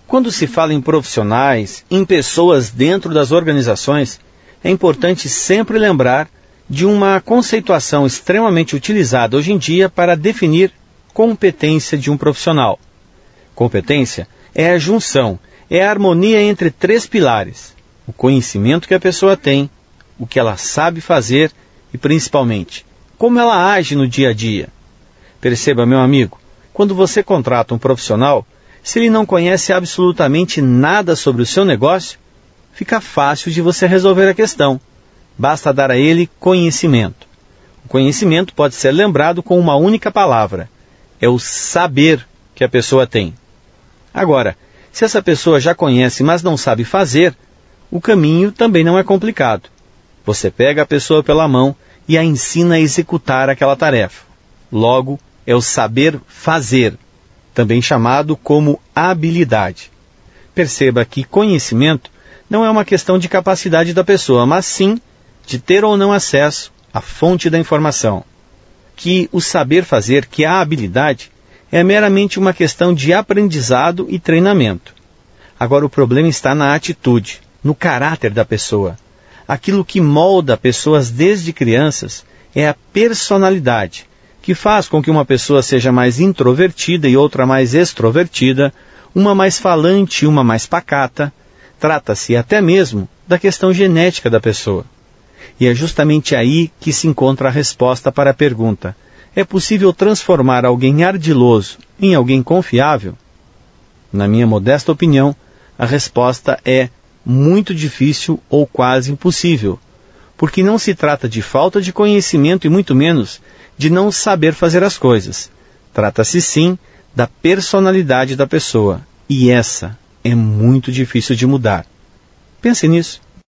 Quando se fala em profissionais, em pessoas dentro das organizações, é importante sempre lembrar de uma conceituação extremamente utilizada hoje em dia para definir competência de um profissional. Competência é a junção, é a harmonia entre três pilares: o conhecimento que a pessoa tem, o que ela sabe fazer e, principalmente, como ela age no dia a dia. Perceba, meu amigo, quando você contrata um profissional, se ele não conhece absolutamente nada sobre o seu negócio, fica fácil de você resolver a questão. Basta dar a ele conhecimento. O conhecimento pode ser lembrado com uma única palavra: é o saber que a pessoa tem. Agora, se essa pessoa já conhece, mas não sabe fazer, o caminho também não é complicado. Você pega a pessoa pela mão e a ensina a executar aquela tarefa. Logo, é o saber fazer, também chamado como habilidade. Perceba que conhecimento não é uma questão de capacidade da pessoa, mas sim de ter ou não acesso à fonte da informação. Que o saber fazer, que a habilidade, é meramente uma questão de aprendizado e treinamento. Agora o problema está na atitude, no caráter da pessoa. Aquilo que molda pessoas desde crianças é a personalidade, que faz com que uma pessoa seja mais introvertida e outra mais extrovertida, uma mais falante e uma mais pacata. Trata-se até mesmo da questão genética da pessoa. E é justamente aí que se encontra a resposta para a pergunta: é possível transformar alguém ardiloso em alguém confiável? Na minha modesta opinião, a resposta é muito difícil ou quase impossível, porque não se trata de falta de conhecimento e muito menos de não saber fazer as coisas. Trata-se sim da personalidade da pessoa, e essa é muito difícil de mudar. Pense nisso.